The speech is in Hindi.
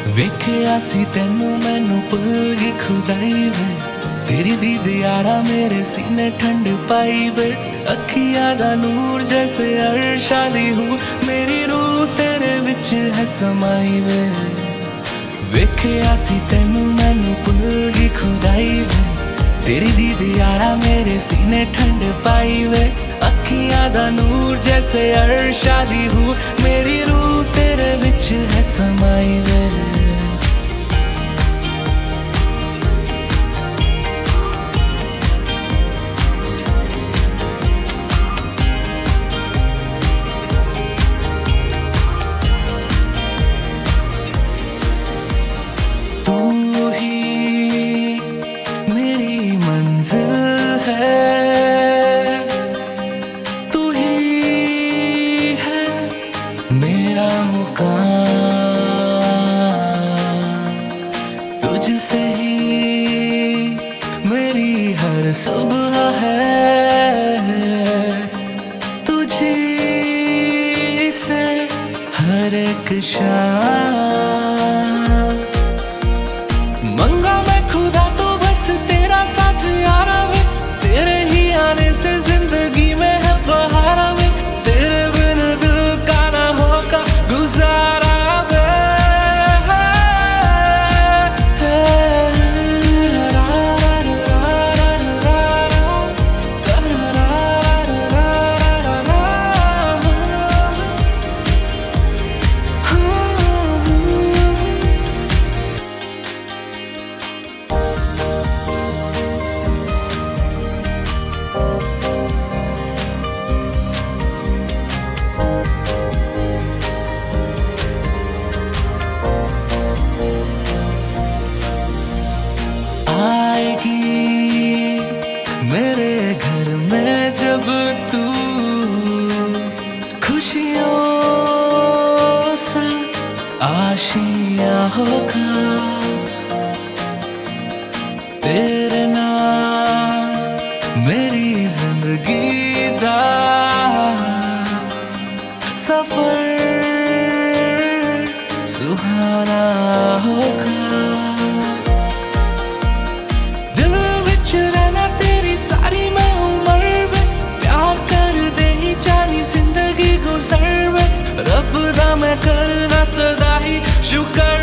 ਵੇਖਿਆ ਸੀ ਤੈਨੂੰ ਮੈਨੂੰ ਭੁੱਲ ਗਈ ਖੁਦਾਈ ਵੇ तेरी दीद यारा मेरे सीने ठंड पाई वे अखियां दा नूर जैसे अर्शा दी हूँ मेरी रूह तेरे विच है समाई वे वेखिया सी तैनू मैनू भुल गई खुदाई वे तेरी दीद यारा मेरे सीने ठंड पाई वे अखियां दा नूर जैसे अर्शा दी हूँ मेरी रूह तेरे विच है समाई वे मेरा मुकाम तुझसे ही मेरी हर सुबह है तुझी से हर एक शाम मंगा मैं खुदा तो बस तेरा साथ यारा वे तेरे ही आने से जिंदगी में है बहारा वे तेरे बिन दिल का ना होगा गुजारा वे मेरे घर में जब तू खुशियों से आशियां होगा तेरे नाम मेरी जिंदगी दा सफर सुहाना होगा सारी मैं उम्र वे प्यार कर दे ही जानी जिंदगी गुजर वे रब दा मैं करना सदा ही शुक्र